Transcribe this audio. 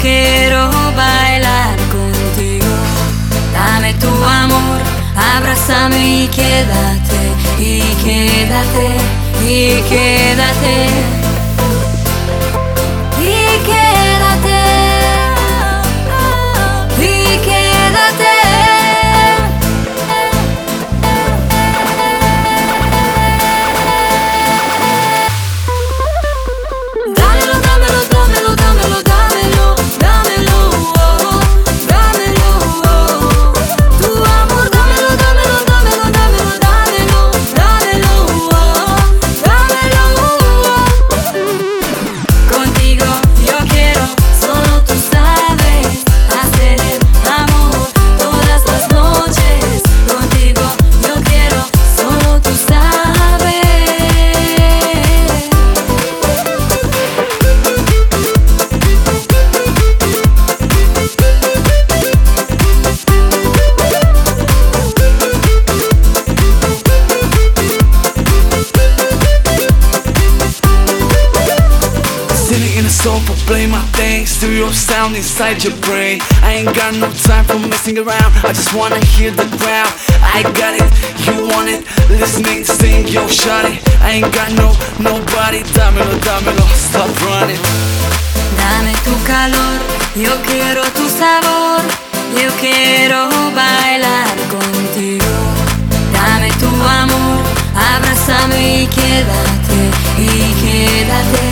quiero bailar contigo. Dame tu amor, abrázame y quédate, y quédate, y quédate, y quédate, y quédate. In a sofa, play my thing, stereo sound inside your brain. I ain't got no time for messing around, I just wanna hear the ground. I got it, you want it, listening, sing, yo, shut it. I ain't got nobody, dámelo, dámelo, stop running. Dame tu calor, yo quiero tu sabor, yo quiero bailar contigo. Dame tu amor, abrázame y quédate, y quédate.